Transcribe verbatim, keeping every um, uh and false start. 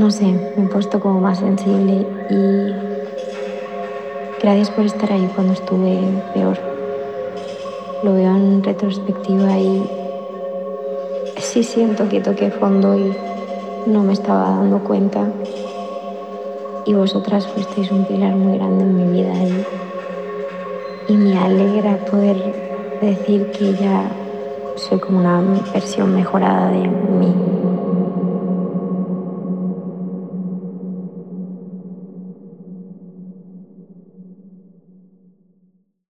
No sé, me he puesto como más sensible y gracias por estar ahí cuando estuve peor. Lo veo en retrospectiva y sí siento que toqué fondo y no me estaba dando cuenta. Y vosotras fuisteis un pilar muy grande en mi vida y, y me alegra poder decir que ya soy como una versión mejorada de mí.